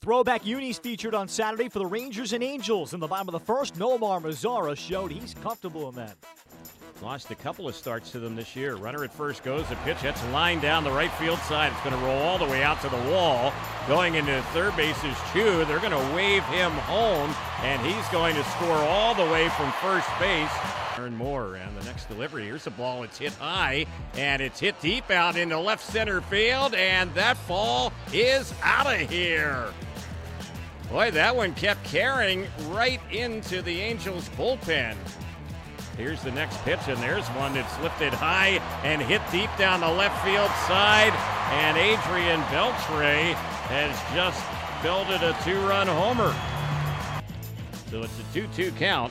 Throwback unis featured on Saturday for the Rangers and Angels. In the bottom of the first, Nomar Mazara showed he's comfortable in that. Lost a couple of starts to them this year. Runner at first goes. The pitch hits a line down the right field side. It's going to roll all the way out to the wall. Going into third base is Chu. They're going to wave him home, and he's going to score all the way from first base. Earn more, and the next delivery. Here's a ball. It's hit high, and it's hit deep out into left center field, and that ball is out of here. Boy, that one kept carrying right into the Angels bullpen. Here's the next pitch, and there's one that's lifted high and hit deep down the left field side, and Adrian Beltre has just belted a two-run homer. So it's a 2-2 count,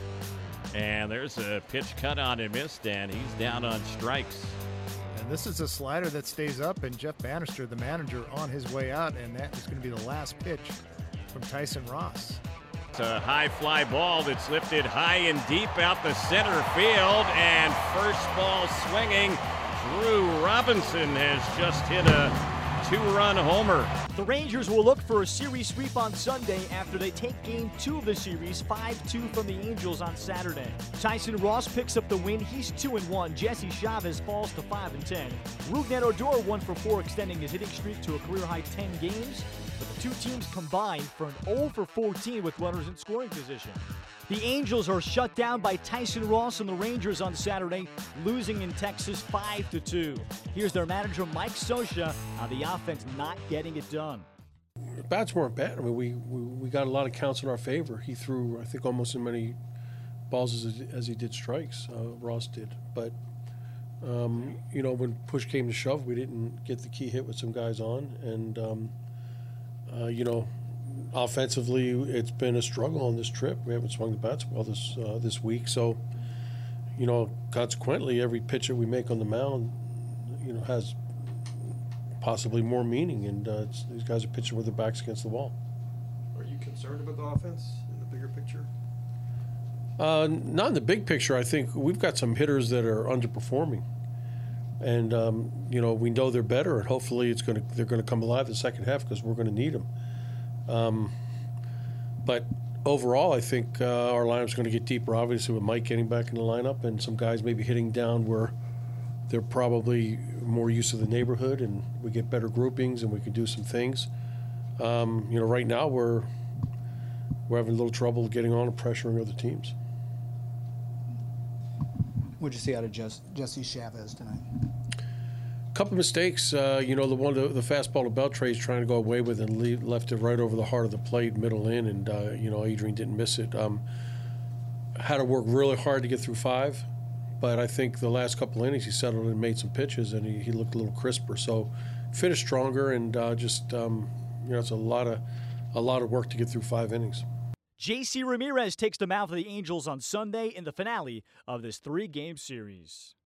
and there's a pitch cut on and missed, and he's down on strikes. And this is a slider that stays up, and Jeff Bannister, the manager, on his way out, and that is going to be the last pitch from Tyson Ross. It's a high fly ball that's lifted high and deep out the center field, and first ball swinging. Drew Robinson has just hit a two-run homer. The Rangers will look for a series sweep on Sunday after they take Game 2 of the series 5-2 from the Angels on Saturday. Tyson Ross picks up the win. He's 2-1. Jesse Chavez falls to 5-10. Rougned Odor 1-for-4, extending his hitting streak to a career-high 10 games. But the two teams combined for an 0-for-14 with runners in scoring position. The Angels are shut down by Tyson Ross and the Rangers on Saturday, losing in Texas 5-2. Here's their manager, Mike Scioscia, on the offense not getting it done. The bats weren't bad. I mean, we got a lot of counts in our favor. He threw, I think, almost as many balls as he did strikes. Ross did. But, you know, when push came to shove, we didn't get the key hit with some guys on. And, you know, offensively, it's been a struggle on this trip. We haven't swung the bats well this week. So, you know, consequently, every pitch that we make on the mound, you know, has possibly more meaning. And these guys are pitching with their backs against the wall. Are you concerned about the offense in the bigger picture? Not in the big picture. I think we've got some hitters that are underperforming. And, you know, we know they're better, and hopefully they're going to come alive in the second half because we're going to need them. But overall, I think our lineup's going to get deeper, obviously, with Mike getting back in the lineup and some guys maybe hitting down where they're probably more used to the neighborhood, and we get better groupings and we can do some things. You know, right now we're having a little trouble getting on and pressuring other teams. What'd you see out of Jesse Chavez tonight? A couple of mistakes. You know, the fastball to Beltre is trying to go away with and left it right over the heart of the plate, middle in, and you know, Adrian didn't miss it. Had to work really hard to get through 5, but I think the last couple innings he settled and made some pitches, and he looked a little crisper. So finished stronger, and just you know, it's a lot of work to get through 5 innings. JC Ramirez takes the mound for the Angels on Sunday in the finale of this 3-game series.